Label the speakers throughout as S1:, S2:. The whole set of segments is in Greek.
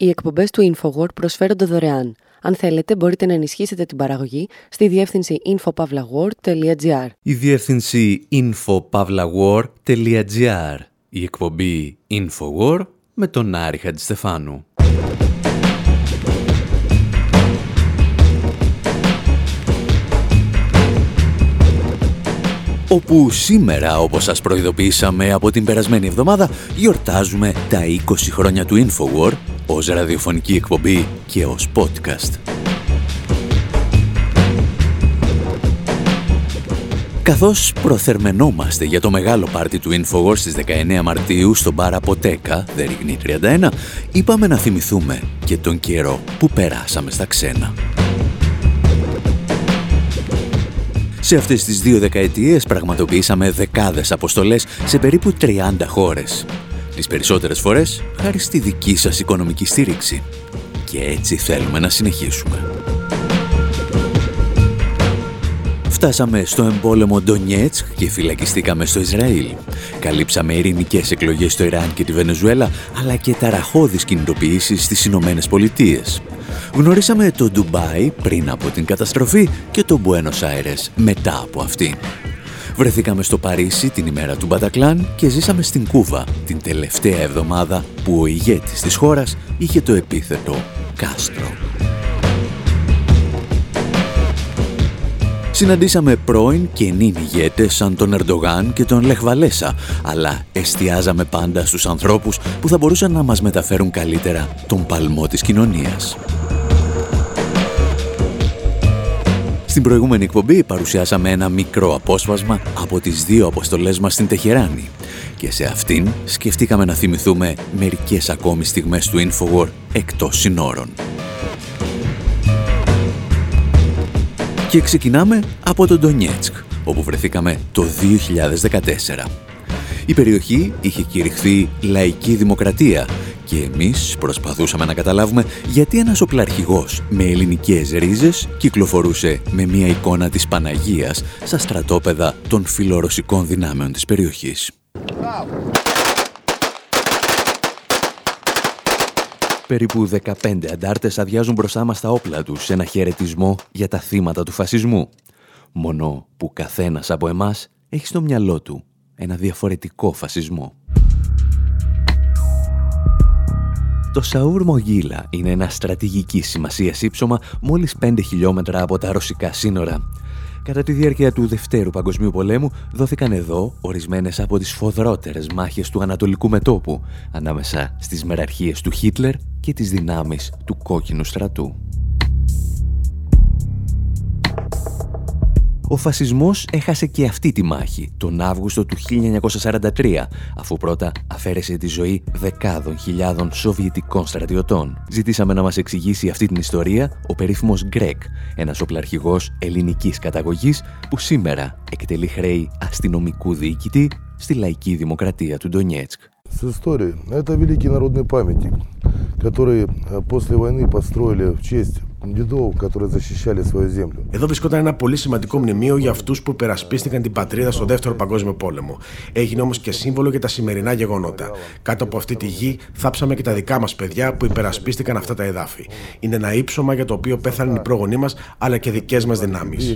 S1: Οι εκπομπές του InfoWord προσφέρονται δωρεάν. Αν θέλετε, μπορείτε να ενισχύσετε την παραγωγή στη διεύθυνση infopavlagor.gr.
S2: Η διεύθυνση infopavlagor.gr. Η εκπομπή InfoWord με τον Άρη Χατζηστεφάνου. Όπου σήμερα, όπως σας προειδοποιήσαμε από την περασμένη εβδομάδα, γιορτάζουμε τα 20 χρόνια του InfoWord ως ραδιοφωνική εκπομπή και ως podcast. Καθώς προθερμαινόμαστε για το μεγάλο πάρτι του InfoWord στις 19 Μαρτίου στον μπαρ Αποτέκα, Δεριγνή 31, είπαμε να θυμηθούμε και τον καιρό που περάσαμε στα ξένα. Σε αυτές τις 2 δεκαετίες πραγματοποιήσαμε δεκάδες αποστολές σε περίπου 30 χώρες. Τις περισσότερες φορές χάρη στη δική σας οικονομική στήριξη. Και έτσι θέλουμε να συνεχίσουμε. Φτάσαμε στο εμπόλεμο Ντονιέτσκ και φυλακιστήκαμε στο Ισραήλ. Καλύψαμε ειρηνικές εκλογές στο Ιράν και τη Βενεζουέλα, αλλά και ταραχώδεις κινητοποιήσεις στις Ηνωμένες Πολιτείες. Γνωρίσαμε το Ντουμπάι πριν από την καταστροφή και το Μπουένος Άιρες μετά από αυτή. Βρεθήκαμε στο Παρίσι την ημέρα του Μπατακλάν και ζήσαμε στην Κούβα την τελευταία εβδομάδα που ο ηγέτης της χώρας είχε το επίθετο Κάστρο. Συναντήσαμε πρώην και νυν ηγέτες σαν τον Ερντογάν και τον Λεχ Βαλέσα, αλλά εστιάζαμε πάντα στους ανθρώπους που θα μπορούσαν να μας μεταφέρουν καλύτερα τον παλμό της κοινωνίας. Στην προηγούμενη εκπομπή παρουσιάσαμε ένα μικρό απόσπασμα από τις 2 αποστολές μας στην Τεχεράνη και σε αυτήν σκεφτήκαμε να θυμηθούμε μερικές ακόμη στιγμές του InfoWord εκτός συνόρων. Και ξεκινάμε από τον Ντονιέτσκ, όπου βρεθήκαμε το 2014. Η περιοχή είχε κηρυχθεί λαϊκή δημοκρατία και εμείς προσπαθούσαμε να καταλάβουμε γιατί ένας οπλαρχηγός με ελληνικές ρίζες κυκλοφορούσε με μια εικόνα της Παναγίας στα στρατόπεδα των φιλορωσικών δυνάμεων της περιοχής. Περίπου 15 αντάρτες αδειάζουν μπροστά μας τα όπλα τους σε ένα χαιρετισμό για τα θύματα του φασισμού. Μόνο που καθένας από εμάς έχει στο μυαλό του ένα διαφορετικό φασισμό. Το Σαούρ Μογίλα είναι ένα στρατηγικής σημασίας ύψωμα μόλις 5 χιλιόμετρα από τα ρωσικά σύνορα. Κατά τη διάρκεια του Δευτέρου Παγκοσμίου Πολέμου δόθηκαν εδώ ορισμένες από τις σφοδρότερες μάχες του Ανατολικού Μετώπου ανάμεσα στις μεραρχίες του Χίτλερ και τις δυνάμεις του Κόκκινου Στρατού. Ο φασισμός έχασε και αυτή τη μάχη τον Αύγουστο του 1943, αφού πρώτα αφαίρεσε τη ζωή δεκάδων χιλιάδων σοβιετικών στρατιωτών. Ζητήσαμε να μας εξηγήσει αυτή την ιστορία ο περίφημος Γκρέκ, ένας οπλαρχηγός ελληνικής καταγωγής που σήμερα εκτελεί χρέη αστυνομικού διοικητή στη λαϊκή δημοκρατία του Ντονιέτσκ.
S3: С историей. Это великий народный памятник, который после войны построили в честь дедов, которые защищали свою землю.
S4: Εδώ βρισκόταν ένα πολύ σημαντικό μνημείο για αυτούς που υπερασπίστηκαν την πατρίδα στο Δεύτερο Παγκόσμιο Πόλεμο. Έγινε όμως και σύμβολο για τα σημερινά γεγονότα. Κάτω από αυτή τη γη θάψαμε και τα δικά μας παιδιά που υπερασπίστηκαν αυτά τα εδάφη. Είναι ένα ύψωμα για το οποίο πέθαναν οι πρόγονοί μας, αλλά και δικές μας δυνάμεις.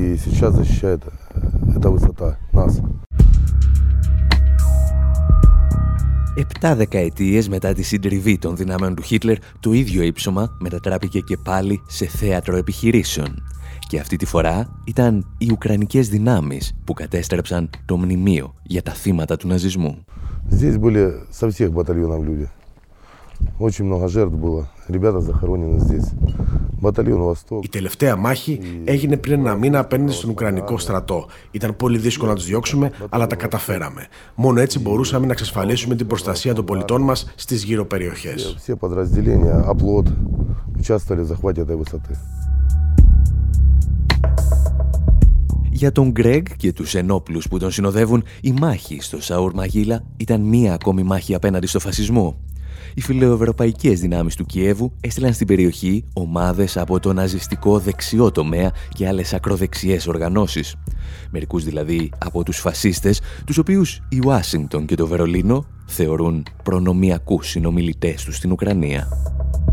S2: 7 δεκαετίες μετά τη συντριβή των δυνάμεων του Χίτλερ, το ίδιο ύψωμα μετατράπηκε και πάλι σε θέατρο επιχειρήσεων. Και αυτή τη φορά ήταν οι Ουκρανικές δυνάμεις που κατέστρεψαν το μνημείο για τα θύματα του ναζισμού.
S3: Здесь были со всех батальонов люди. Очень много жертв было. Ребята захоронены здесь.
S4: Η τελευταία μάχη έγινε πριν ένα μήνα απέναντι στον Ουκρανικό στρατό. Ήταν πολύ δύσκολο να τους διώξουμε, αλλά τα καταφέραμε. Μόνο έτσι μπορούσαμε να εξασφαλίσουμε την προστασία των πολιτών μας στις γύρω περιοχές.
S2: Για τον Γκρέγκ και τους ενόπλους που τον συνοδεύουν, η μάχη στο Σαούρ Μαγίλα ήταν μία ακόμη μάχη απέναντι στο φασισμό. Οι φιλοευρωπαϊκές δυνάμεις του Κιέβου έστειλαν στην περιοχή ομάδες από το ναζιστικό δεξιό τομέα και άλλες ακροδεξιές οργανώσεις. Μερικούς δηλαδή από τους φασίστες, τους οποίους η Ουάσιγκτον και το Βερολίνο θεωρούν προνομιακούς συνομιλητές τους στην Ουκρανία.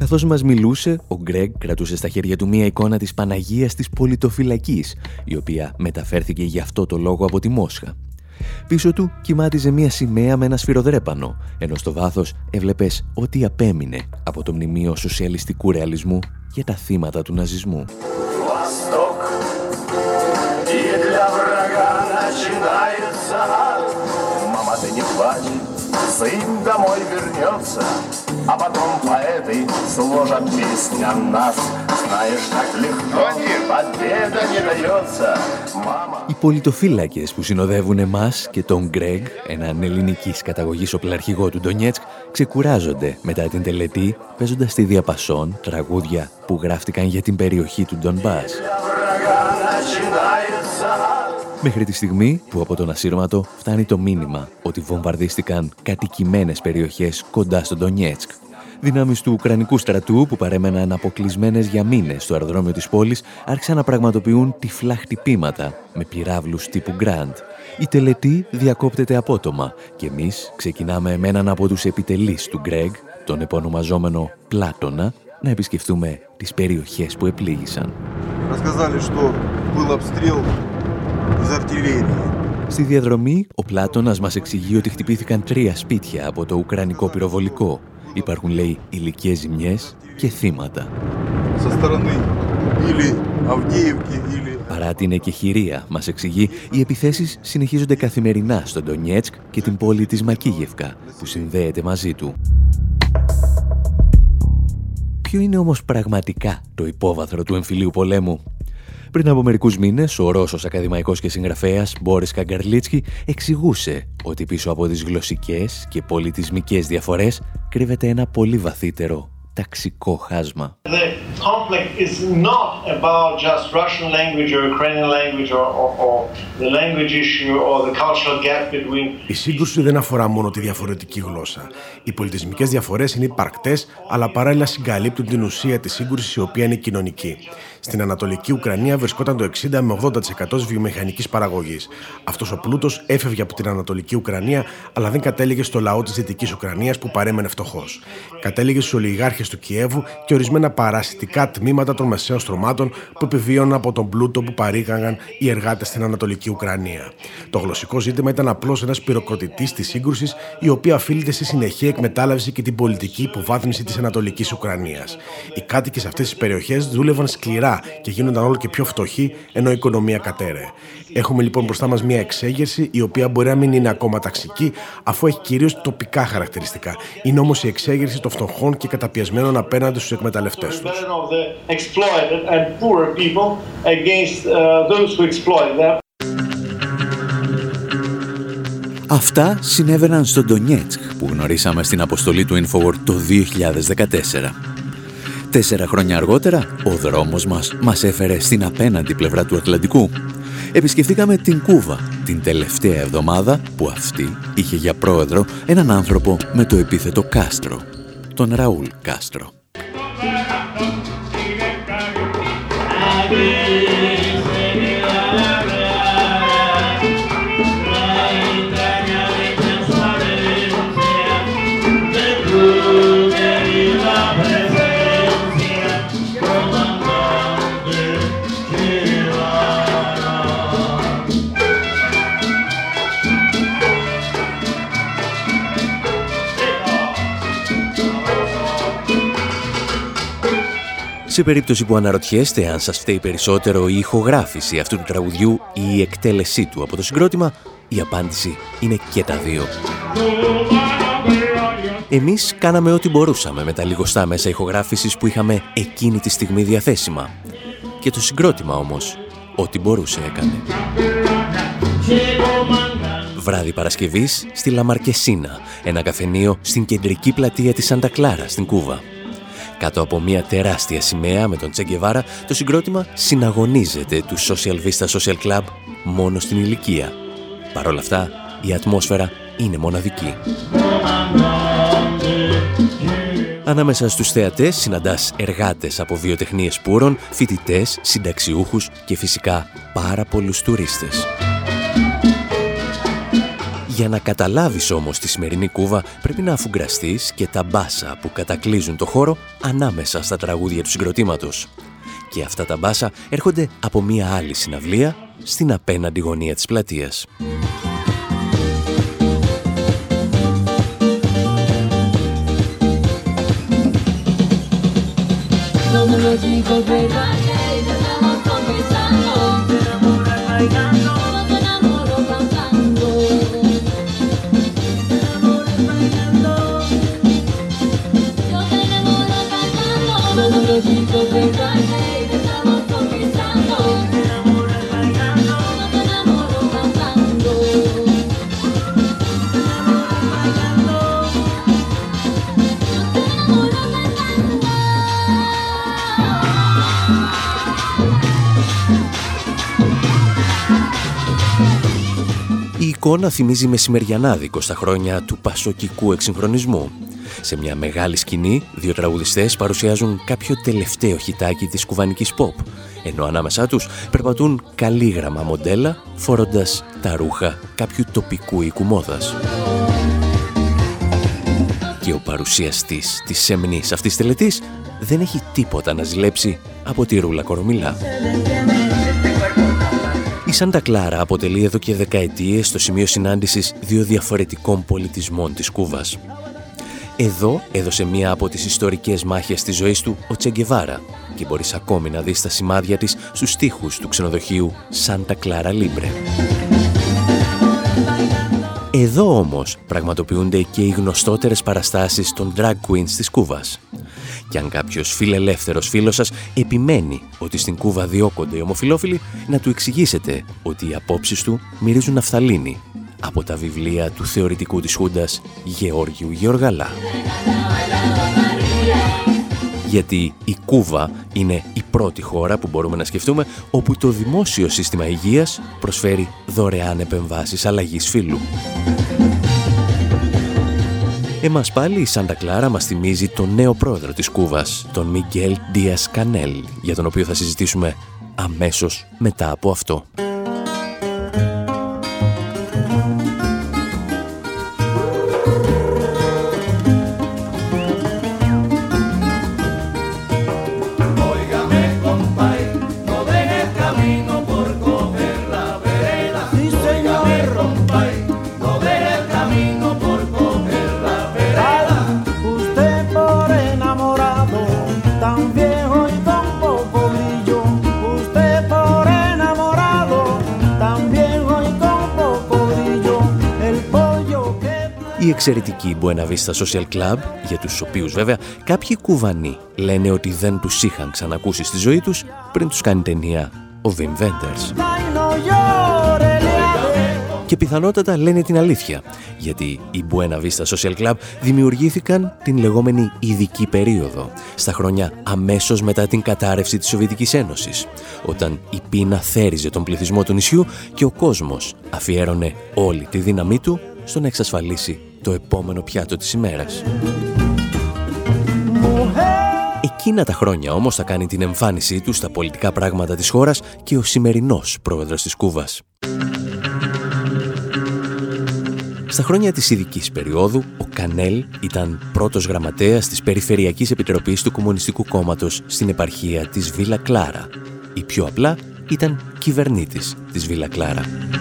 S2: Καθώς μας μιλούσε, ο Γκρέγκ κρατούσε στα χέρια του μία εικόνα της Παναγίας της Πολιτοφυλακής, η οποία μεταφέρθηκε γι' αυτό το λόγο από τη Μόσχα. Πίσω του κυμάτιζε μία σημαία με ένα σφυροδρέπανο, ενώ στο βάθος έβλεπες ό,τι απέμεινε από το μνημείο σοσιαλιστικού ρεαλισμού για τα θύματα του ναζισμού.
S5: Сын домой вернется, а потом поэты сложат песни о нас. Знаешь, так легко победа не дается.
S2: Οι πολιτοφύλακες που συνοδεύουν εμάς και τον Γκρέγκ, έναν ελληνικής καταγωγής οπλαρχηγό του Ντονιέτσκ, ξεκουράζονται μετά την τελετή, παίζοντας στη διαπασόν τραγούδια που γράφτηκαν για την περιοχή του Ντονμπάς. Μέχρι τη στιγμή που από τον ασύρματο φτάνει το μήνυμα ότι βομβαρδίστηκαν κατοικημένες περιοχές κοντά στο Ντονιέτσκ. Δυνάμεις του Ουκρανικού στρατού που παρέμεναν αποκλεισμένες για μήνες στο αεροδρόμιο της πόλης άρχισαν να πραγματοποιούν τυφλά χτυπήματα με πυράβλους τύπου Γκραντ. Η τελετή διακόπτεται απότομα και εμείς ξεκινάμε με έναν από τους επιτελείς του Γκρέγκ, τον επωνομαζόμενο Πλάτωνα, να επισκεφτούμε τις περιοχές που επλήγησαν. Στη διαδρομή, ο Πλάτωνας μας εξηγεί ότι χτυπήθηκαν 3 σπίτια από το ουκρανικό πυροβολικό. Υπάρχουν, λέει, υλικές ζημιές και θύματα. Παρά την εκεχηρία, μας εξηγεί, οι επιθέσεις συνεχίζονται καθημερινά στο Ντονιέτσκ και την πόλη της Μακίγευκα, που συνδέεται μαζί του. Ποιο είναι όμως πραγματικά το υπόβαθρο του εμφυλίου πολέμου? Πριν από μερικούς μήνες, ο Ρώσος ακαδημαϊκός και συγγραφέας Μπόρις Καγκαρλίτσκι εξηγούσε ότι πίσω από τις γλωσσικές και πολιτισμικές διαφορές κρύβεται ένα πολύ βαθύτερο ταξικό χάσμα.
S4: Η σύγκρουση δεν αφορά μόνο τη διαφορετική γλώσσα. Οι πολιτισμικές διαφορές είναι υπαρκτές, αλλά παράλληλα συγκαλύπτουν την ουσία της σύγκρουσης, η οποία είναι κοινωνική. Στην Ανατολική Ουκρανία βρισκόταν το 60 με 80% της βιομηχανικής παραγωγής. Αυτός ο πλούτος έφευγε από την Ανατολική Ουκρανία, αλλά δεν κατέληγε στο λαό της Δυτικής Ουκρανίας που παρέμενε φτωχός. Κατέληγε στους ολιγάρχες του Κιέβου και ορισμένα παρασιτικά τμήματα των μεσαίων στρωμάτων που επιβίωναν από τον πλούτο που παρήγαγαν οι εργάτες στην Ανατολική Ουκρανία. Το γλωσσικό ζήτημα ήταν απλώς ένας πυροκροτητής της σύγκρουσης, η οποία οφείλεται στη συνεχή εκμετάλλευση και την πολιτική υποβάθμιση της Ανατολικής Ουκρανίας. Οι κάτοικοι σε αυτές τις περιοχές δούλευαν σκληρά και γίνονταν όλο και πιο φτωχοί, ενώ η οικονομία κατέρεε. Έχουμε λοιπόν μπροστά μας μια εξέγερση, η οποία μπορεί να μην είναι ακόμα ταξική, αφού έχει κυρίως τοπικά χαρακτηριστικά. Είναι όμως η εξέγερση των φτωχών και καταπιεσμένων απέναντι στους εκμεταλλευτές τους.
S2: Αυτά συνέβαιναν στο Ντονιέτσκ που γνωρίσαμε στην αποστολή του InfoWord το 2014. 4 χρόνια αργότερα, ο δρόμος μας έφερε στην απέναντι πλευρά του Ατλαντικού. Επισκεφτήκαμε την Κούβα την τελευταία εβδομάδα που αυτή είχε για πρόεδρο έναν άνθρωπο με το επίθετο Κάστρο, τον Ραούλ Κάστρο. Σε περίπτωση που αναρωτιέστε αν σας φταίει περισσότερο η ηχογράφηση αυτού του τραγουδιού ή η εκτέλεσή του από το συγκρότημα, η απάντηση είναι και τα δύο. Εμείς κάναμε ό,τι μπορούσαμε με τα λιγοστά μέσα ηχογράφησης που είχαμε εκείνη τη στιγμή διαθέσιμα. Και το συγκρότημα όμως, ό,τι μπορούσε έκανε. Βράδυ Παρασκευής στη Λα Μαρκεσίνα, ένα καφενείο στην κεντρική πλατεία της Σάντα Κλάρα στην Κούβα. Κάτω από μια τεράστια σημαία με τον Τσε Γκεβάρα, το συγκρότημα συναγωνίζεται του Social Vista Social Club μόνο στην ηλικία. Παρ' όλα αυτά, η ατμόσφαιρα είναι μοναδική. Ανάμεσα στους θεατές συναντάς εργάτες από βιοτεχνίες πούρων, φοιτητές, συνταξιούχους και φυσικά πάρα πολλούς τουρίστες. Για να καταλάβεις όμως τη σημερινή Κούβα πρέπει να αφουγκραστείς και τα μπάσα που κατακλείζουν το χώρο ανάμεσα στα τραγούδια του συγκροτήματος. Και αυτά τα μπάσα έρχονται από μία άλλη συναυλία στην απέναντι γωνία της πλατείας. Η εικόνα θυμίζει μεσημεριανάδικο στα χρόνια του πασοκικού εξυγχρονισμού. Σε μια μεγάλη σκηνή, δύο τραγουδιστές παρουσιάζουν κάποιο τελευταίο χιτάκι της κουβανικής pop, ενώ ανάμεσά τους περπατούν καλήγραμμα μοντέλα, φορώντας τα ρούχα κάποιου τοπικού οίκου μόδας. Και ο παρουσιαστής της σεμνής αυτής τελετής δεν έχει τίποτα να ζηλέψει από τη Ρούλα Κορομιλά. Η Σάντα Κλάρα αποτελεί εδώ και δεκαετίες το σημείο συνάντησης δύο διαφορετικών πολιτισμών της Κούβας. Εδώ έδωσε μία από τις ιστορικές μάχες της ζωής του ο Τσε Γκεβάρα και μπορείς ακόμη να δεις τα σημάδια της στους στίχους του ξενοδοχείου Σάντα Κλάρα Λίμπρε. Εδώ όμως πραγματοποιούνται και οι γνωστότερες παραστάσεις των drag queens της Κούβας. Και αν κάποιος φιλελεύθερος φίλος σας επιμένει ότι στην Κούβα διώκονται οι ομοφυλόφιλοι, να του εξηγήσετε ότι οι απόψεις του μυρίζουν ναφθαλίνη από τα βιβλία του θεωρητικού της Χούντας Γεώργιου Γεωργαλά. Γιατί η Κούβα είναι η πρώτη χώρα που μπορούμε να σκεφτούμε όπου το δημόσιο σύστημα υγείας προσφέρει δωρεάν επεμβάσεις αλλαγής φύλου. Εμάς πάλι η Σάντα Κλάρα μας θυμίζει τον νέο πρόεδρο της Κούβας, τον Μιγγέλ Ντίας Κανέλ, για τον οποίο θα συζητήσουμε αμέσως μετά από αυτό. Η εξαιρετική Buena Vista Social Club, για τους οποίους βέβαια κάποιοι Κουβανοί λένε ότι δεν τους είχαν ξανακούσει στη ζωή τους πριν τους κάνει ταινία ο Wim Wenders. Και πιθανότατα λένε την αλήθεια, γιατί οι Buena Vista Social Club δημιουργήθηκαν την λεγόμενη ειδική περίοδο, στα χρόνια αμέσως μετά την κατάρρευση της Σοβιετικής Ένωσης, όταν η πείνα θέριζε τον πληθυσμό του νησιού και ο κόσμος αφιέρωνε όλη τη δύναμή του στο να εξασφαλίσει το επόμενο πιάτο της ημέρας. Εκείνα τα χρόνια όμως θα κάνει την εμφάνισή του στα πολιτικά πράγματα της χώρας και ο σημερινός πρόεδρος της Κούβας. Στα χρόνια της ειδικής περίοδου, ο Κανέλ ήταν πρώτος γραμματέας της Περιφερειακής Επιτροπής του Κομμουνιστικού Κόμματος στην επαρχία της Βίλα Κλάρα. Ή πιο απλά, ήταν κυβερνήτης της Βίλα Κλάρα.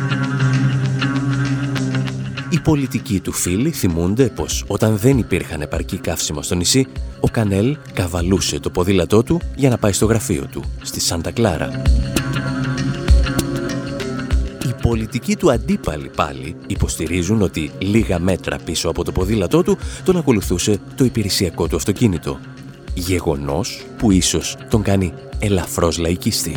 S2: Οι πολιτικοί του φίλοι θυμούνται πως όταν δεν υπήρχαν επαρκή καύσιμα στο νησί, ο Κανέλ καβαλούσε το ποδήλατό του για να πάει στο γραφείο του, στη Σάντα Κλάρα. Οι πολιτικοί του αντίπαλοι πάλι υποστηρίζουν ότι λίγα μέτρα πίσω από το ποδήλατό του τον ακολουθούσε το υπηρεσιακό του αυτοκίνητο. Γεγονός που ίσως τον κάνει ελαφρώς λαϊκιστή.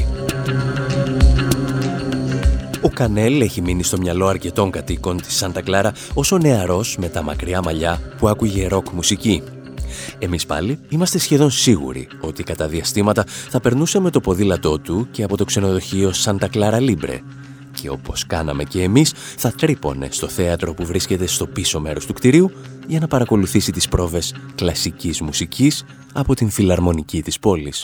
S2: Ο Κανέλ έχει μείνει στο μυαλό αρκετών κατοίκων της Σάντα Κλάρα ως ο νεαρός με τα μακριά μαλλιά που άκουγε ροκ μουσική. Εμείς πάλι είμαστε σχεδόν σίγουροι ότι κατά διαστήματα θα περνούσε με το ποδήλατό του και από το ξενοδοχείο Σάντα Κλάρα Λίμπρε και όπως κάναμε και εμείς θα τρύπωνε στο θέατρο που βρίσκεται στο πίσω μέρος του κτηρίου για να παρακολουθήσει τις πρόβες κλασικής μουσικής από την φιλαρμονική της πόλης.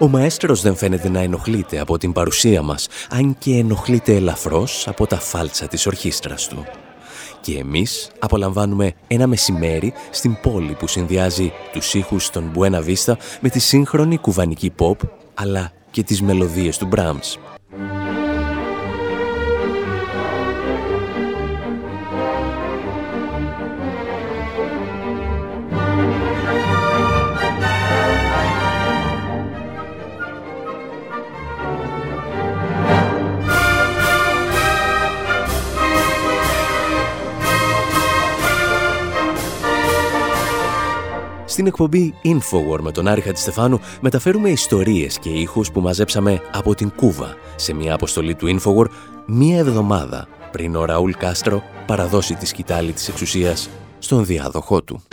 S2: Ο μαέστρος δεν φαίνεται να ενοχλείται από την παρουσία μας, αν και ενοχλείται ελαφρώς από τα φάλτσα της ορχήστρας του. Και εμείς απολαμβάνουμε ένα μεσημέρι στην πόλη που συνδυάζει τους ήχους των Buena Vista με τη σύγχρονη κουβανική pop, αλλά και τις μελωδίες του Brahms. Στην εκπομπή Infowar με τον Άρη Χατζηστεφάνου μεταφέρουμε ιστορίες και ήχους που μαζέψαμε από την Κούβα σε μια αποστολή του Infowar μία εβδομάδα πριν ο Ραούλ Κάστρο παραδώσει τη σκητάλη της εξουσίας στον διάδοχό του.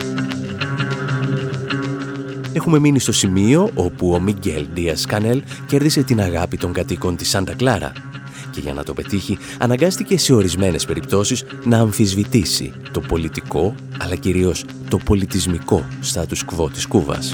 S2: Έχουμε μείνει στο σημείο όπου ο Μιγγέλ Ντίας Κανέλ κέρδισε την αγάπη των κατοίκων της Σάντα Κλάρα και για να το πετύχει αναγκάστηκε σε ορισμένες περιπτώσεις να αμφισβητήσει το πολιτικό αλλά κυρίως το πολιτισμικό status quo της Κούβας.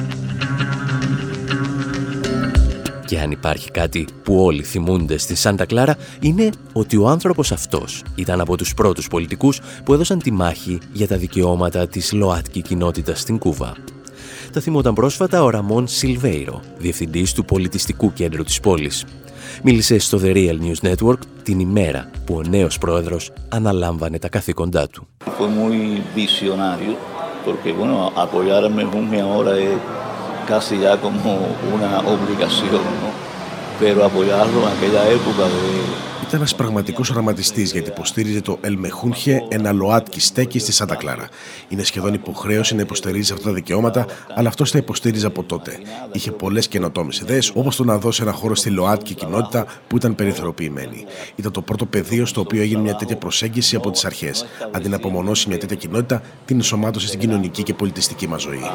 S2: Και αν υπάρχει κάτι που όλοι θυμούνται στη Σάντα Κλάρα είναι ότι ο άνθρωπος αυτός ήταν από τους πρώτους πολιτικούς που έδωσαν τη μάχη για τα δικαιώματα της ΛΟΑΤΚΙ κοινότητας στην Κούβα. Τα θυμόταν πρόσφατα ο Ραμόν Σιλβέιρο, διευθυντής του πολιτιστικού κέντρου της πόλης. Μίλησε στο The Real News Network την ημέρα που ο νέος πρόεδρος αναλάμβανε τα καθήκοντά του.
S6: Fue muy visionario porque bueno, apoyar a Mejunje ahora es casi ya como una obligación, ¿no? Pero apoyarlo en aquella época de...
S4: Ήταν ένας πραγματικός οραματιστής γιατί υποστήριζε το El Mejunje, ένα ΛΟΑΤΚΙ στέκει στη Σάντα Κλάρα. Είναι σχεδόν υποχρέωση να υποστηρίζει αυτά τα δικαιώματα, αλλά αυτός τα υποστήριζε από τότε. Είχε πολλές καινοτόμες ιδέες, όπως το να δώσει ένα χώρο στη ΛΟΑΤΚΙ κοινότητα που ήταν περιθωριοποιημένη. Ήταν το πρώτο πεδίο στο οποίο έγινε μια τέτοια προσέγγιση από τις αρχές. Αντί να απομονώσει μια τέτοια κοινότητα, την ενσωμάτωσε στην κοινωνική και πολιτιστική μας ζωή.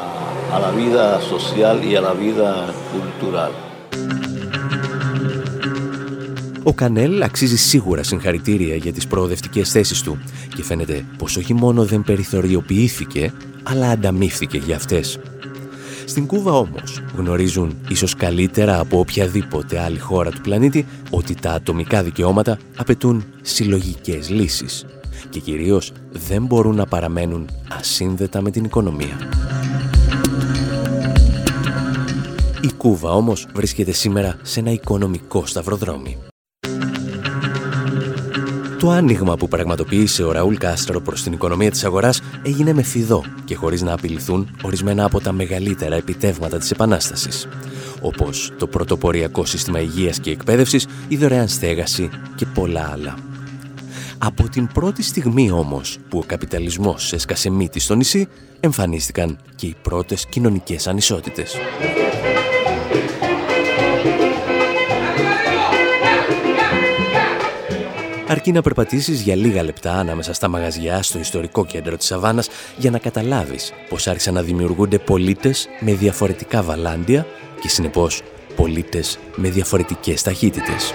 S2: Ο Κανέλ αξίζει σίγουρα συγχαρητήρια για τις προοδευτικές θέσεις του και φαίνεται πως όχι μόνο δεν περιθωριοποιήθηκε, αλλά ανταμείφθηκε για αυτές. Στην Κούβα όμως γνωρίζουν ίσως καλύτερα από οποιαδήποτε άλλη χώρα του πλανήτη ότι τα ατομικά δικαιώματα απαιτούν συλλογικές λύσεις και κυρίως δεν μπορούν να παραμένουν ασύνδετα με την οικονομία. Η Κούβα όμως βρίσκεται σήμερα σε ένα οικονομικό σταυροδρόμι. Το άνοιγμα που πραγματοποίησε ο Ραούλ Κάστρο προς την οικονομία της αγοράς έγινε με φιδό και χωρίς να απειληθούν ορισμένα από τα μεγαλύτερα επιτεύγματα της Επανάστασης, όπως το πρωτοποριακό σύστημα υγείας και εκπαίδευσης, η δωρεάν στέγαση και πολλά άλλα. Από την πρώτη στιγμή όμως που ο καπιταλισμός έσκασε μύτη στο νησί, εμφανίστηκαν και οι πρώτες κοινωνικές ανισότητες. Αρκεί να περπατήσεις για λίγα λεπτά ανάμεσα στα μαγαζιά στο ιστορικό κέντρο της Σαββάνας για να καταλάβεις πως άρχισαν να δημιουργούνται πολίτες με διαφορετικά βαλάντια και συνεπώς πολίτες με διαφορετικές ταχύτητες.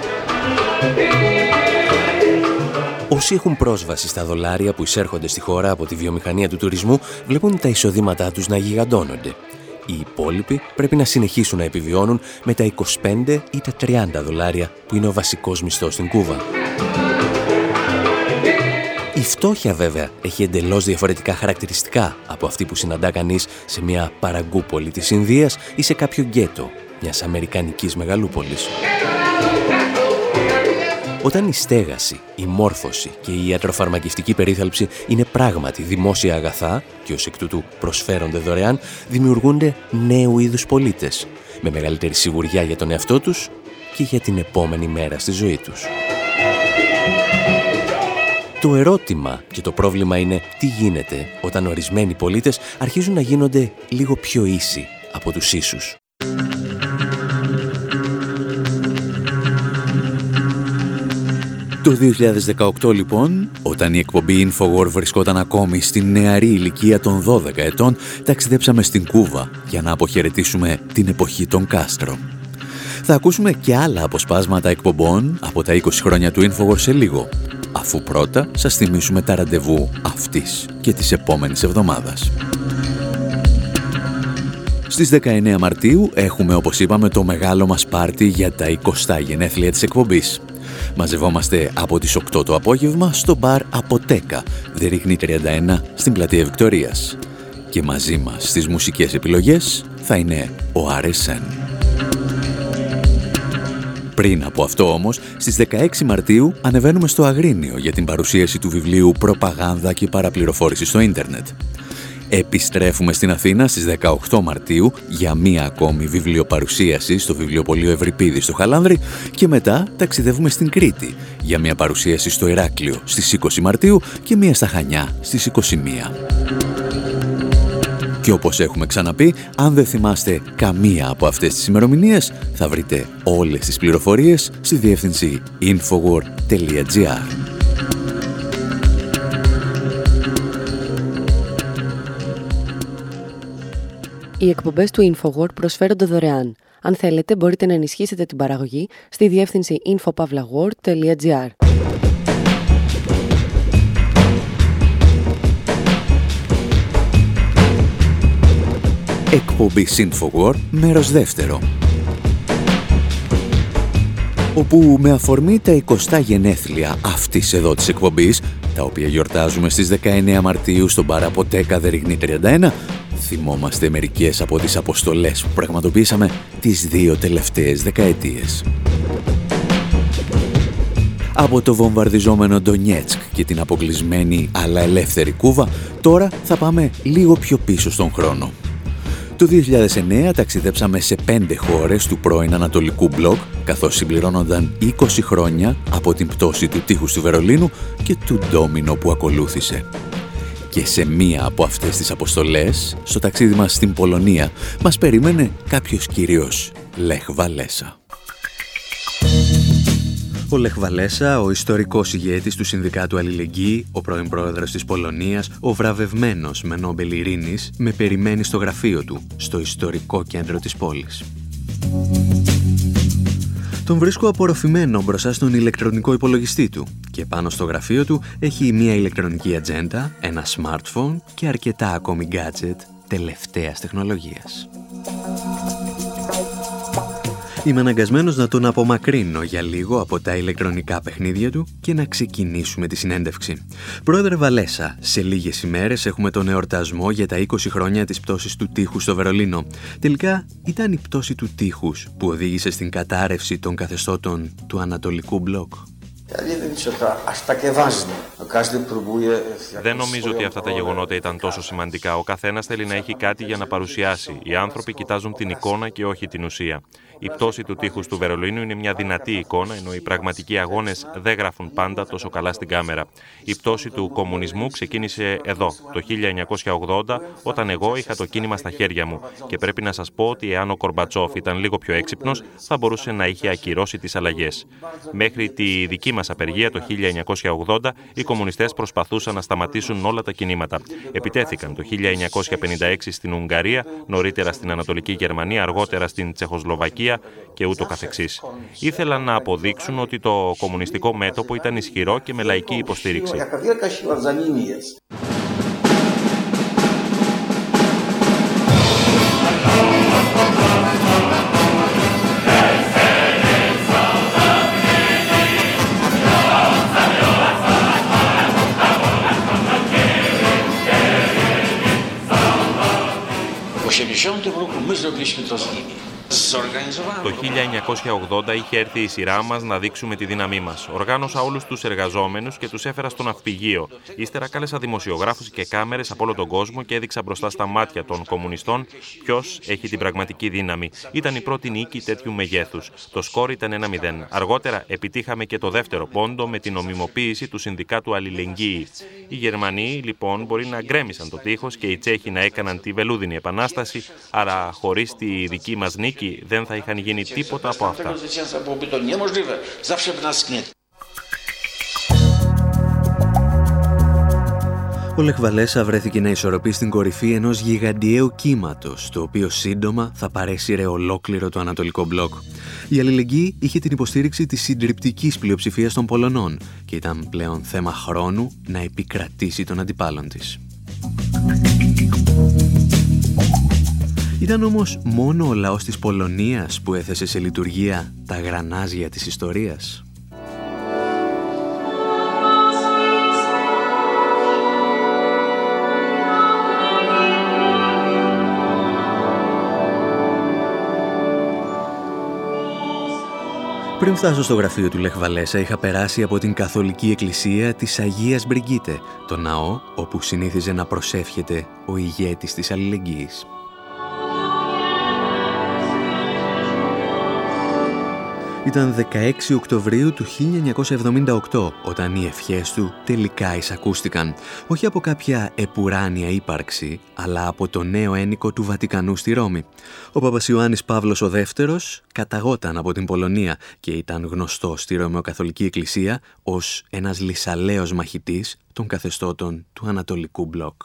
S2: Όσοι έχουν πρόσβαση στα δολάρια που εισέρχονται στη χώρα από τη βιομηχανία του τουρισμού βλέπουν τα εισοδήματά τους να γιγαντώνονται. Οι υπόλοιποι πρέπει να συνεχίσουν να επιβιώνουν με τα 25 ή τα 30 δολάρια που είναι ο βασικός μισθός στην Κούβα. Η φτώχεια βέβαια έχει εντελώς διαφορετικά χαρακτηριστικά από αυτή που συναντά κανείς σε μια παραγκούπολη της Ινδίας ή σε κάποιο γκέτο μιας αμερικανικής μεγαλούπολης. Όταν η στέγαση, η μόρφωση και η ιατροφαρμακευτική περίθαλψη είναι πράγματι δημόσια αγαθά και ως εκ τούτου προσφέρονται δωρεάν, δημιουργούνται νέου είδους πολίτες, με μεγαλύτερη σιγουριά για τον εαυτό τους και για την επόμενη μέρα στη ζωή τους. Το ερώτημα και το πρόβλημα είναι τι γίνεται όταν ορισμένοι πολίτες αρχίζουν να γίνονται λίγο πιο ίσοι από τους ίσους. Το 2018 λοιπόν, όταν η εκπομπή Infowar βρισκόταν ακόμη στην νεαρή ηλικία των 12 ετών, ταξιδέψαμε στην Κούβα για να αποχαιρετήσουμε την εποχή των Κάστρο. Θα ακούσουμε και άλλα αποσπάσματα εκπομπών από τα 20 χρόνια του Infowar σε λίγο, αφού πρώτα σας θυμίσουμε τα ραντεβού αυτής και της επόμενης εβδομάδας. Στις 19 Μαρτίου έχουμε, όπως είπαμε, το μεγάλο μας πάρτι για τα 20 γενέθλια της εκπομπής. Μαζευόμαστε από τις 8 το απόγευμα στο μπαρ Αποτέκα, Δερίγνη 31, στην πλατεία Βικτωρίας. Και μαζί μας στις μουσικές επιλογές θα είναι ο RSN. Πριν από αυτό όμως, στις 16 Μαρτίου ανεβαίνουμε στο Αγρίνιο για την παρουσίαση του βιβλίου «Προπαγάνδα και παραπληροφόρηση στο ίντερνετ». Επιστρέφουμε στην Αθήνα στις 18 Μαρτίου για μία ακόμη βιβλιοπαρουσίαση στο βιβλιοπωλείο Ευρυπίδη στο Χαλάνδρη και μετά ταξιδεύουμε στην Κρήτη για μία παρουσίαση στο Ηράκλειο στις 20 Μαρτίου και μία στα Χανιά στις 21. Και όπως έχουμε ξαναπεί, αν δεν θυμάστε καμία από αυτές τις ημερομηνίες, θα βρείτε όλες τις πληροφορίες στη διεύθυνση infowar.gr.
S1: Οι εκπομπές του InfoWord προσφέρονται δωρεάν. Αν θέλετε, μπορείτε να ενισχύσετε την παραγωγή στη διεύθυνση infopavlagor.gr.
S2: Εκπομπή InfoWord, μέρος δεύτερο. Όπου με αφορμή τα 20 γενέθλια αυτής εδώ της εκπομπής, τα οποία γιορτάζουμε στις 19 Μαρτίου στον μπαρ Αποτέκα Δερίγνη 31, θυμόμαστε μερικές από τις αποστολές που πραγματοποιήσαμε τις 2 τελευταίες δεκαετίες. Από το βομβαρδιζόμενο Ντονιέτσκ και την αποκλεισμένη αλλά ελεύθερη Κούβα, τώρα θα πάμε λίγο πιο πίσω στον χρόνο. Το 2009 ταξιδέψαμε σε 5 χώρες του πρώην Ανατολικού Μπλοκ, καθώς συμπληρώνονταν 20 χρόνια από την πτώση του τείχους του Βερολίνου και του ντόμινο που ακολούθησε. Και σε μία από αυτές τις αποστολές, στο ταξίδι μας στην Πολωνία, μας περίμενε κάποιος κύριος Λεχ Βαλέσα. Ο Λεχ Βαλέσα, ο ιστορικός ηγέτης του Συνδικάτου Αλληλεγγύη, ο πρώην πρόεδρος της Πολωνίας, ο βραβευμένος με Νόμπελ Ειρήνης, με περιμένει στο γραφείο του, στο ιστορικό κέντρο της πόλης. Τον βρίσκω απορροφημένο μπροστά στον ηλεκτρονικό υπολογιστή του και πάνω στο γραφείο του έχει μια ηλεκτρονική ατζέντα, ένα smartphone και αρκετά ακόμη gadget τελευταίας τεχνολογίας. Είμαι αναγκασμένος να τον απομακρύνω για λίγο από τα ηλεκτρονικά παιχνίδια του και να ξεκινήσουμε τη συνέντευξη. Πρόεδρε Βαλέσα, σε λίγες ημέρες έχουμε τον εορτασμό για τα 20 χρόνια της πτώσης του τείχους στο Βερολίνο. Τελικά ήταν η πτώση του τείχους που οδήγησε στην κατάρρευση των καθεστώτων του Ανατολικού Μπλοκ.
S7: Δεν νομίζω ότι αυτά τα γεγονότα ήταν τόσο σημαντικά. Ο καθένας θέλει να έχει κάτι για να παρουσιάσει. Οι άνθρωποι κοιτάζουν την εικόνα και όχι την ουσία. Η πτώση του τείχους του Βερολίνου είναι μια δυνατή εικόνα, ενώ οι πραγματικοί αγώνες δεν γράφουν πάντα τόσο καλά στην κάμερα. Η πτώση του κομμουνισμού ξεκίνησε εδώ, το 1980, όταν εγώ είχα το κίνημα στα χέρια μου. Και πρέπει να σας πω ότι εάν ο Κορμπατσόφ ήταν λίγο πιο έξυπνος, θα μπορούσε να είχε ακυρώσει τις αλλαγές. Μέχρι τη δική μας απεργία το 1980, οι κομμουνιστές προσπαθούσαν να σταματήσουν όλα τα κινήματα. Επιτέθηκαν το 1956 στην Ουγγαρία, νωρίτερα στην Ανατολική Γερμανία, αργότερα στην Τσεχοσλοβακία και ούτω καθεξής. Ήθελαν να αποδείξουν ότι το κομμουνιστικό μέτωπο ήταν ισχυρό και με λαϊκή υποστήριξη. Το 1980 είχε έρθει η σειρά μας να δείξουμε τη δύναμή μας. Οργάνωσα όλους τους εργαζόμενους και τους έφερα στο ναυπηγείο. Ύστερα κάλεσα δημοσιογράφους και κάμερες από όλο τον κόσμο και έδειξα μπροστά στα μάτια των κομμουνιστών ποιος έχει την πραγματική δύναμη. Ήταν η πρώτη νίκη τέτοιου μεγέθους. Το σκόρ ήταν 1-0. Αργότερα επιτύχαμε και το δεύτερο πόντο με την νομιμοποίηση του Συνδικάτου Αλληλεγγύη. Οι Γερμανοί λοιπόν μπορεί να γκρέμισαν το τείχος και οι Τσέχοι να έκαναν τη βελούδινη επανάσταση, άρα χωρίς τη δική μας νίκη δεν θα είχαν γίνει τίποτα από αυτά.
S2: Ο Λεχ Βαλέσα βρέθηκε να ισορροπεί στην κορυφή ενός γιγαντιαίου κύματος, το οποίο σύντομα θα παρέσυρε ολόκληρο το Ανατολικό Μπλοκ. Η αλληλεγγύη είχε την υποστήριξη της συντριπτικής πλειοψηφίας των Πολωνών και ήταν πλέον θέμα χρόνου να επικρατήσει των αντιπάλων της. Ήταν όμως μόνο ο λαός της Πολωνίας που έθεσε σε λειτουργία τα γρανάζια της ιστορίας. Πριν φτάσω στο γραφείο του Λεχ Βαλέσα, είχα περάσει από την Καθολική Εκκλησία της Αγίας Μπριγκίτε, το ναό όπου συνήθιζε να προσεύχεται ο ηγέτης της αλληλεγγύης. Ήταν 16 Οκτωβρίου του 1978 όταν οι ευχές του τελικά εισακούστηκαν, όχι από κάποια επουράνια ύπαρξη, αλλά από το νέο ένικο του Βατικανού στη Ρώμη. Ο Πάπας Ιωάννης Παύλος ο Δεύτερος καταγόταν από την Πολωνία και ήταν γνωστός στη Ρωμαιοκαθολική Εκκλησία ως ένας λυσαλέος μαχητής των καθεστώτων του Ανατολικού Μπλοκ.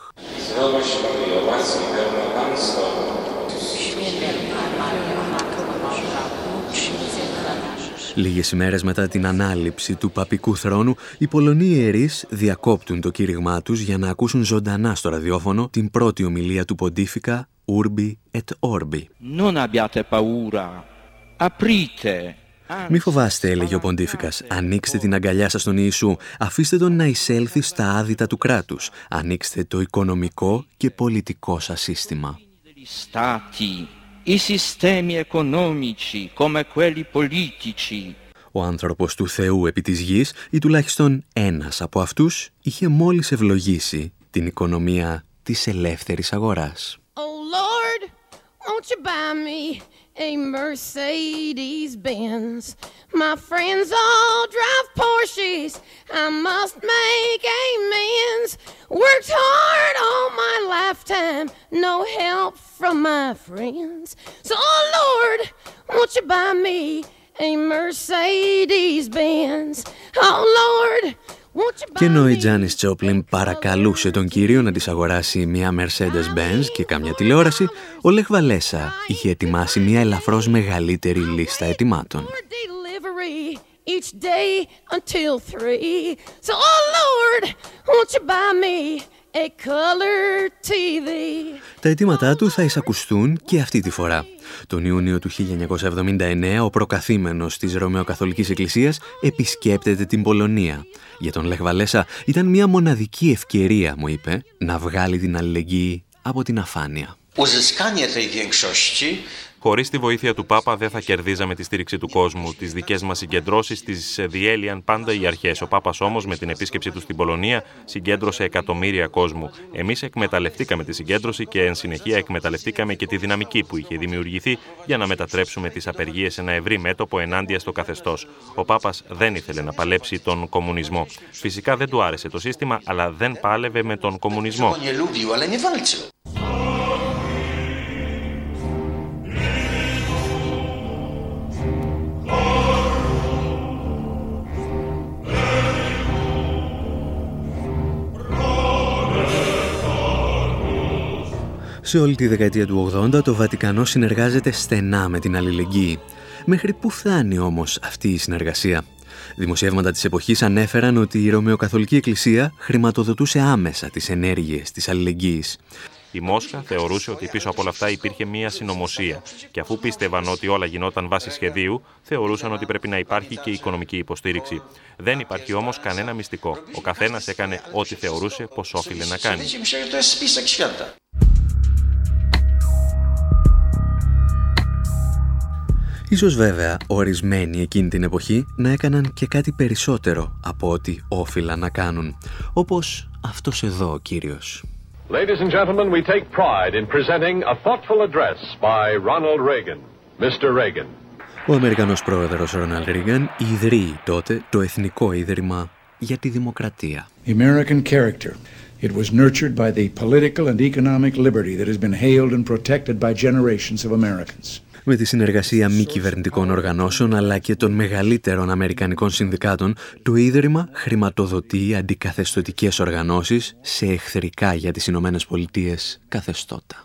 S2: Λίγες ημέρες μετά την ανάληψη του παπικού θρόνου, οι Πολωνοί ιερείς διακόπτουν το κήρυγμά τους για να ακούσουν ζωντανά στο ραδιόφωνο την πρώτη ομιλία του Ποντίφικα Urbi et Orbi. Μη φοβάστε, έλεγε ο Ποντίφικας, ανοίξτε την αγκαλιά σας στον Ιησού, αφήστε τον να εισέλθει στα άδυτα του κράτους, ανοίξτε το οικονομικό και πολιτικό σας σύστημα. Ο άνθρωπος του Θεού επί της γης, ή τουλάχιστον ένας από αυτούς, είχε μόλις ευλογήσει την οικονομία της ελεύθερης αγοράς.
S8: Oh Lord, won't you buy me a Mercedes Benz? My friends all drive Porsches, I must make amends. Worked hard all my lifetime, no help from my friends. So oh Lord, won't you buy me a Mercedes Benz? Oh Lord.
S2: Και ενώ η Τζάνις Τζόπλιν παρακαλούσε τον κύριο να της αγοράσει μια Mercedes-Benz και κάμια τηλεόραση, ο Λεχ Βαλέσα είχε ετοιμάσει μια ελαφρώς μεγαλύτερη λίστα ετοιμάτων. Τα αιτήματά του θα εισακουστούν και αυτή τη φορά. Τον Ιούνιο του 1979 ο προκαθήμενος της Ρωμαιοκαθολικής Εκκλησίας επισκέπτεται την Πολωνία. Για τον Λεχ Βαλέσα ήταν μια μοναδική ευκαιρία, μου είπε, να βγάλει την αλληλεγγύη από την αφάνεια.
S7: Χωρίς τη βοήθεια του Πάπα δεν θα κερδίζαμε τη στήριξη του κόσμου. Τις δικές μας συγκεντρώσεις τις διέλυαν πάντα οι αρχές. Ο Πάπας όμως με την επίσκεψη του στην Πολωνία συγκέντρωσε εκατομμύρια κόσμου. Εμείς εκμεταλλευτήκαμε τη συγκέντρωση και εν συνεχεία εκμεταλλευτήκαμε και τη δυναμική που είχε δημιουργηθεί για να μετατρέψουμε τις απεργίες σε ένα ευρύ μέτωπο ενάντια στο καθεστώς. Ο Πάπας δεν ήθελε να παλέψει τον κομμουνισμό. Φυσικά δεν του άρεσε το σύστημα, αλλά δεν πάλευε με τον κομμουνισμό.
S2: Σε όλη τη δεκαετία του 80 το Βατικανό συνεργάζεται στενά με την αλληλεγγύη. Μέχρι πού φτάνει όμως αυτή η συνεργασία? Δημοσιεύματα της εποχής ανέφεραν ότι η Ρωμαιοκαθολική Εκκλησία χρηματοδοτούσε άμεσα τις ενέργειες της αλληλεγγύης.
S7: Η Μόσχα θεωρούσε ότι πίσω από όλα αυτά υπήρχε μία συνωμοσία και αφού πίστευαν ότι όλα γινόταν βάσει σχεδίου, θεωρούσαν ότι πρέπει να υπάρχει και οικονομική υποστήριξη. Δεν υπάρχει όμως κανένα μυστικό. Ο καθένας έκανε ό,τι θεωρούσε πως όφιλε να κάνει.
S2: Ίσως βέβαια ορισμένοι εκείνη την εποχή να έκαναν και κάτι περισσότερο από ό,τι όφιλαν να κάνουν. Όπως αυτός εδώ ο κύριος.
S9: Ladies and gentlemen, we take pride in presenting a thoughtful address by Ronald Reagan. Mr. Reagan.
S2: Ο Αμερικανός πρόεδρος Ρόναλντ Ρίγκαν ιδρύει τότε το Εθνικό Ίδρυμα για τη Δημοκρατία.
S10: The American character. It was nurtured by the political and economic liberty that has been hailed and protected by generations of Americans.
S2: Με τη συνεργασία μη κυβερνητικών οργανώσεων αλλά και των μεγαλύτερων αμερικανικών συνδικάτων, το Ίδρυμα χρηματοδοτεί αντικαθεστωτικές οργανώσεις σε εχθρικά για τις Ηνωμένες Πολιτείες καθεστώτα.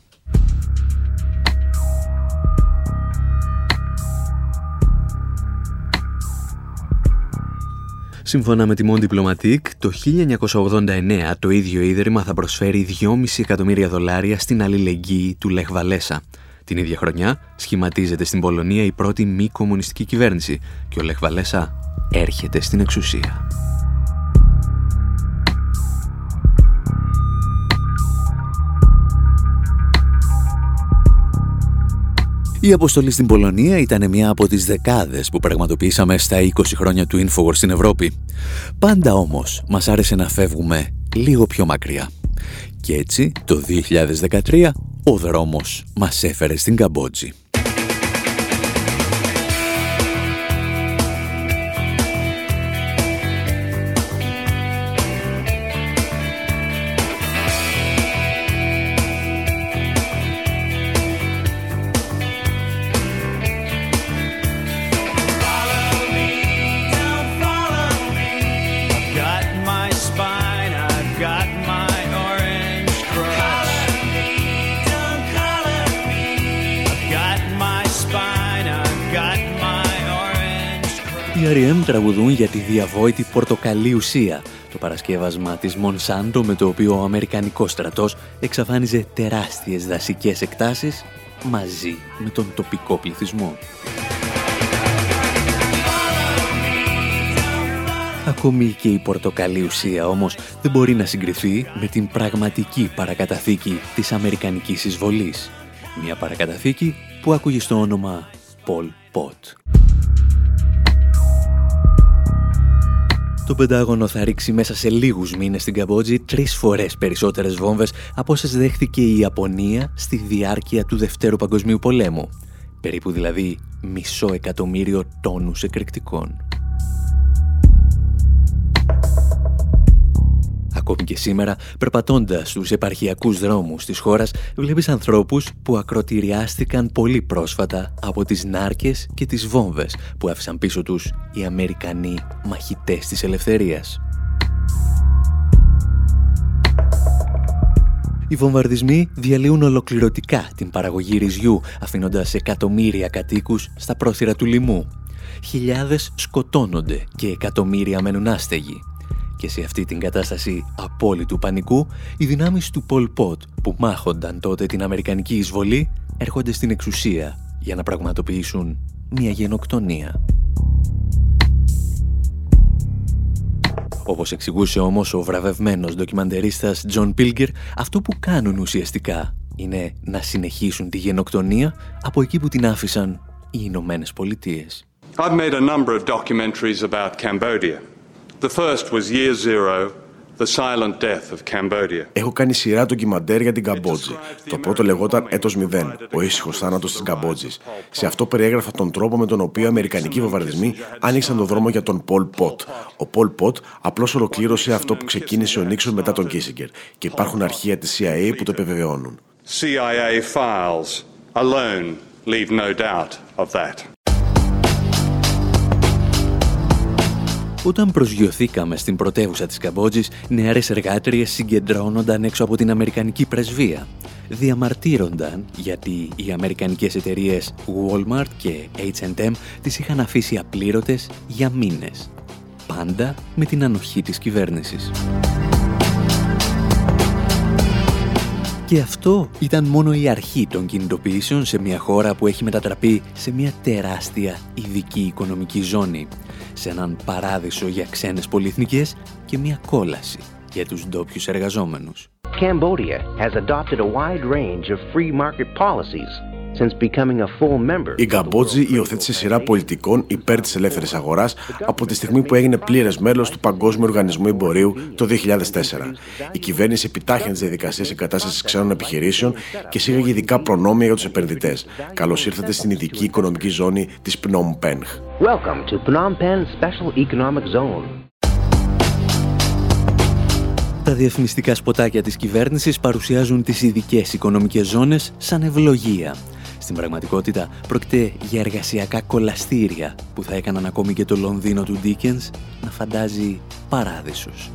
S2: Σύμφωνα με τη Monde Diplomatique, το 1989 το ίδιο Ίδρυμα θα προσφέρει $2,5 εκατομμύρια στην αλληλεγγύη του Λεχ Βαλέσα. Την ίδια χρονιά σχηματίζεται στην Πολωνία η πρώτη μη κομμουνιστική κυβέρνηση και ο Λεχ Βαλέσα έρχεται στην εξουσία. Η αποστολή στην Πολωνία ήταν μια από τις δεκάδες που πραγματοποιήσαμε στα 20 χρόνια του InfoWars στην Ευρώπη. Πάντα όμως μας άρεσε να φεύγουμε λίγο πιο μακριά. Και έτσι, το 2013, ο δρόμος μας έφερε στην Καμπότζη. Οι R.E.M. τραγουδούν για τη διαβόητη πορτοκαλί ουσία, το παρασκεύασμα της Monsanto με το οποίο ο Αμερικανικός στρατός εξαφάνιζε τεράστιες δασικές εκτάσεις μαζί με τον τοπικό πληθυσμό. Ακόμη και η πορτοκαλί ουσία όμως δεν μπορεί να συγκριθεί με την πραγματική παρακαταθήκη της αμερικανικής εισβολής. Μια παρακαταθήκη που ακούγει στο όνομα Pol Pot. Το Πεντάγωνο θα ρίξει μέσα σε λίγους μήνες στην Καμπότζη 3 φορές περισσότερες βόμβες από όσες δέχτηκε η Ιαπωνία στη διάρκεια του Δευτέρου Παγκοσμίου Πολέμου. Περίπου δηλαδή 500.000 τόνους εκρηκτικών. Ακόμη και σήμερα, περπατώντας στους επαρχιακούς δρόμους της χώρας, βλέπεις ανθρώπους που ακροτηριάστηκαν πολύ πρόσφατα από τις νάρκες και τις βόμβες που άφησαν πίσω τους οι Αμερικανοί μαχητές της ελευθερίας. Οι βομβαρδισμοί διαλύουν ολοκληρωτικά την παραγωγή ρυζιού, αφήνοντας εκατομμύρια κατοίκους στα πρόθυρα του λοιμού. Χιλιάδες σκοτώνονται και εκατομμύρια μένουν άστεγοι. Και σε αυτή την κατάσταση απόλυτου πανικού, οι δυνάμεις του Pol Pot που μάχονταν τότε την αμερικανική εισβολή έρχονται στην εξουσία για να πραγματοποιήσουν μια γενοκτονία. Όπως εξηγούσε όμως ο βραβευμένος ντοκιμαντερίστας John Pilger, αυτό που κάνουν ουσιαστικά είναι να συνεχίσουν τη γενοκτονία από εκεί που την άφησαν οι Ηνωμένες Πολιτείες.
S11: I've made a number of documentaries about Cambodia. The first was Year Zero, The Silent Death of Cambodia.
S4: Έχω κάνει σειρά ντοκιμαντέρ για την Καμπότζη. Το πρώτο λεγόταν Έτος 0, ο ήσυχος θάνατος της Καμπότζης. Σε αυτό περιέγραφα τον τρόπο με τον οποίο οι αμερικανικοί βομβαρδισμοί άνοιξαν τον δρόμο για τον Pol Pot. Ο Pol Pot απλώς ολοκλήρωσε αυτό που ξεκίνησε ο Νίξον μετά τον Κίσιγκερ. Και υπάρχουν αρχεία της CIA που το επιβεβαιώνουν.
S11: CIA files alone leave no doubt of that.
S2: Όταν προσγειωθήκαμε στην πρωτεύουσα της Καμπότζης, νεαρές εργάτριες συγκεντρώνονταν έξω από την Αμερικανική πρεσβεία. Διαμαρτύρονταν γιατί οι αμερικανικές εταιρείες Walmart και H&M τις είχαν αφήσει απλήρωτες για μήνες. Πάντα με την ανοχή της κυβέρνησης. Και αυτό ήταν μόνο η αρχή των κινητοποιήσεων σε μια χώρα που έχει μετατραπεί σε μια τεράστια ειδική οικονομική ζώνη, σε έναν παράδεισο για ξένες πολυεθνικές και μια κόλαση για τους ντόπιους εργαζόμενους.
S12: Cambodia has adopted a wide range of free market policies since becoming a full member.
S4: Η Καμπότζη υιοθέτησε σειρά πολιτικών υπέρ της ελεύθερης αγοράς από τη στιγμή που έγινε πλήρες μέλος του Παγκόσμιου Οργανισμού Εμπορίου το 2004. Η κυβέρνηση επιτάχυνε τις διαδικασίες εγκατάστασης ξένων επιχειρήσεων και εισήγαγε ειδικά προνόμια για τους επενδυτές. Καλώς ήρθατε στην ειδική οικονομική ζώνη της Phnom Penh.
S12: Welcome to Phnom Penh Special Economic Zone.
S2: Τα διαφημιστικά σποτάκια της κυβέρνησης παρουσιάζουν τις ειδικές οικονομικές ζώνες σαν ευλογία. Στην πραγματικότητα πρόκειται για εργασιακά κολαστήρια που θα έκαναν ακόμη και το Λονδίνο του Dickens να φαντάζει παράδεισους.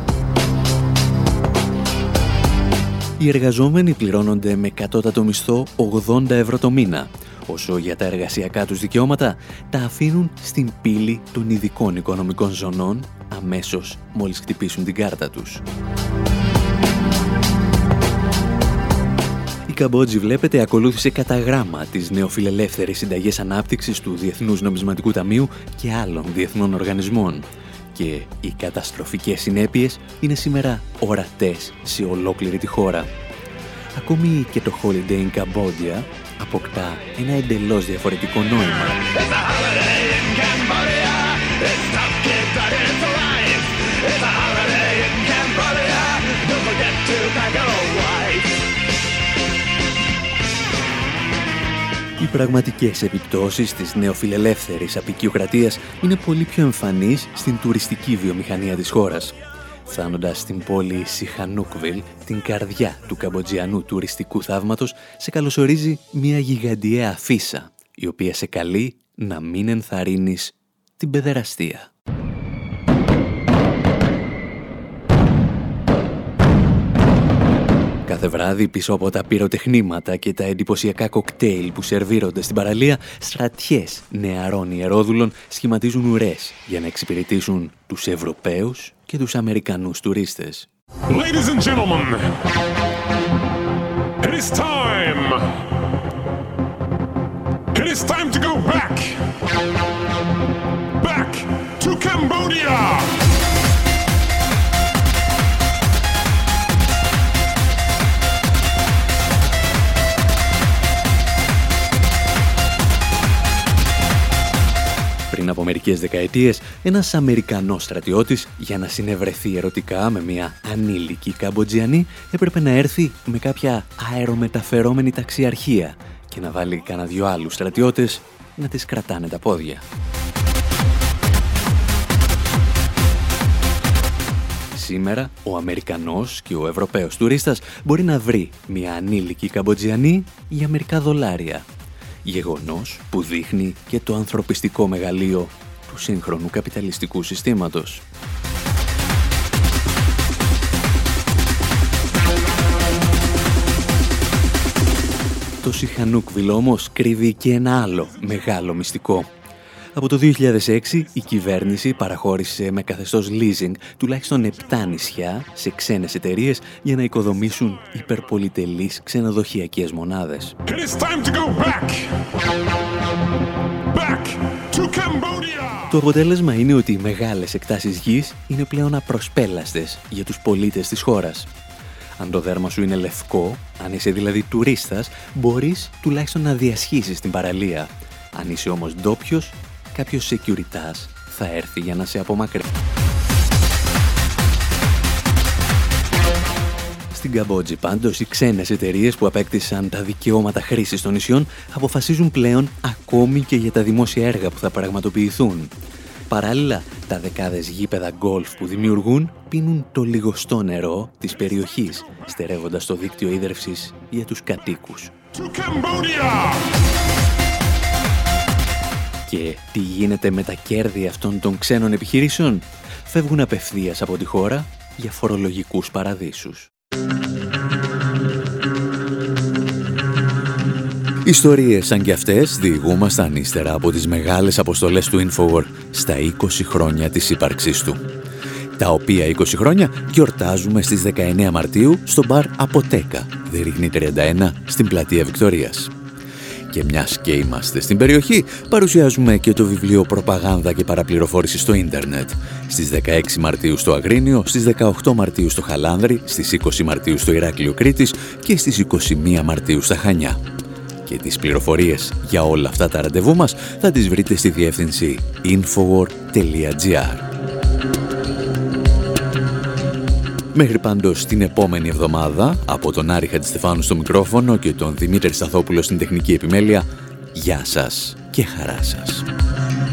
S2: Οι εργαζόμενοι πληρώνονται με κατώτατο μισθό 80 ευρώ το μήνα, όσο για τα εργασιακά τους δικαιώματα τα αφήνουν στην πύλη των ειδικών οικονομικών ζωνών αμέσως μόλις χτυπήσουν την κάρτα τους. Η Καμπότζη, βλέπετε, ακολούθησε κατά γράμμα τις νεοφιλελεύθερες συνταγές ανάπτυξης του Διεθνούς Νομισματικού Ταμείου και άλλων διεθνών οργανισμών. Και οι καταστροφικές συνέπειες είναι σήμερα ορατές σε ολόκληρη τη χώρα. Ακόμη και το Holiday in Cambodia αποκτά ένα εντελώς διαφορετικό νόημα. Οι πραγματικές επιπτώσεις της νεοφιλελεύθερης αποικιοκρατίας είναι πολύ πιο εμφανείς στην τουριστική βιομηχανία της χώρας. Φτάνοντας στην πόλη Σιχανούκβιλ, την καρδιά του καμποτζιανού τουριστικού θαύματος, σε καλωσορίζει μια γιγαντιαία αφίσα, η οποία σε καλεί να μην ενθαρρύνεις την παιδεραστία. Κάθε βράδυ πίσω από τα πυροτεχνήματα και τα εντυπωσιακά κοκτέιλ που σερβίρονται στην παραλία, στρατιές νεαρών ιερόδουλων σχηματίζουν ουρές για να εξυπηρετήσουν τους Ευρωπαίους και τους Αμερικανούς τουρίστες.
S13: Ladies and gentlemen, it is time. It is time to go back. Back to Cambodia.
S2: Πριν από μερικές δεκαετίες, ένας Αμερικανός στρατιώτης, για να συνευρεθεί ερωτικά με μια ανήλικη Καμποτζιανή, έπρεπε να έρθει με κάποια αερομεταφερόμενη ταξιαρχία και να βάλει κανένα δυο άλλους στρατιώτες να τις κρατάνε τα πόδια. Σήμερα, ο Αμερικανός και ο Ευρωπαίος τουρίστας μπορεί να βρει μια ανήλικη Καμποτζιανή για μερικά δολάρια. Γεγονός που δείχνει και το ανθρωπιστικό μεγαλείο του σύγχρονου καπιταλιστικού συστήματος. Το Σιχανούκβιλ όμως κρύβει και ένα άλλο μεγάλο μυστικό. Από το 2006 η κυβέρνηση παραχώρησε με καθεστώς leasing τουλάχιστον 7 νησιά σε ξένες εταιρείες για να οικοδομήσουν υπερπολιτελείς ξενοδοχειακές μονάδες. Το αποτέλεσμα είναι ότι οι μεγάλες εκτάσεις γης είναι πλέον απροσπέλαστες για τους πολίτες της χώρας. Αν το δέρμα σου είναι λευκό, αν είσαι δηλαδή τουρίστας, μπορείς τουλάχιστον να διασχίσεις την παραλία. Αν είσαι όμως ντόπιος, κάποιος σεκιουριτάς θα έρθει για να σε απομακρύνει. Στην Καμπότζη πάντως, οι ξένες εταιρείες που απέκτησαν τα δικαιώματα χρήσης των νησιών αποφασίζουν πλέον ακόμη και για τα δημόσια έργα που θα πραγματοποιηθούν. Παράλληλα, τα δεκάδες γήπεδα γκολφ που δημιουργούν πίνουν το λιγοστό νερό της περιοχής, στερεύοντας το δίκτυο ίδρευσης για τους κατοίκους. Και τι γίνεται με τα κέρδη αυτών των ξένων επιχειρήσεων? Φεύγουν απευθείας από τη χώρα για φορολογικούς παραδείσους. Ιστορίες σαν κι αυτές διηγούμασταν ύστερα από τις μεγάλες αποστολές του Infowar στα 20 χρόνια της ύπαρξής του. Τα οποία 20 χρόνια γιορτάζουμε στις 19 Μαρτίου στο μπαρ Αποτέκα, Δερίγνη 31, στην πλατεία Βικτωρίας. Και μιας και είμαστε στην περιοχή, παρουσιάζουμε και το βιβλίο «Προπαγάνδα και παραπληροφόρηση στο ίντερνετ» στις 16 Μαρτίου στο Αγρίνιο, στις 18 Μαρτίου στο Χαλάνδρη, στις 20 Μαρτίου στο Ηράκλειο Κρήτης και στις 21 Μαρτίου στα Χανιά. Και τις πληροφορίες για όλα αυτά τα ραντεβού μας θα τις βρείτε στη διεύθυνση infowar.gr. Μέχρι πάντως την επόμενη εβδομάδα, από τον Άρη Χατζηστεφάνου στο μικρόφωνο και τον Δημήτρη Σταθόπουλο στην τεχνική επιμέλεια, γεια σας και χαρά σας.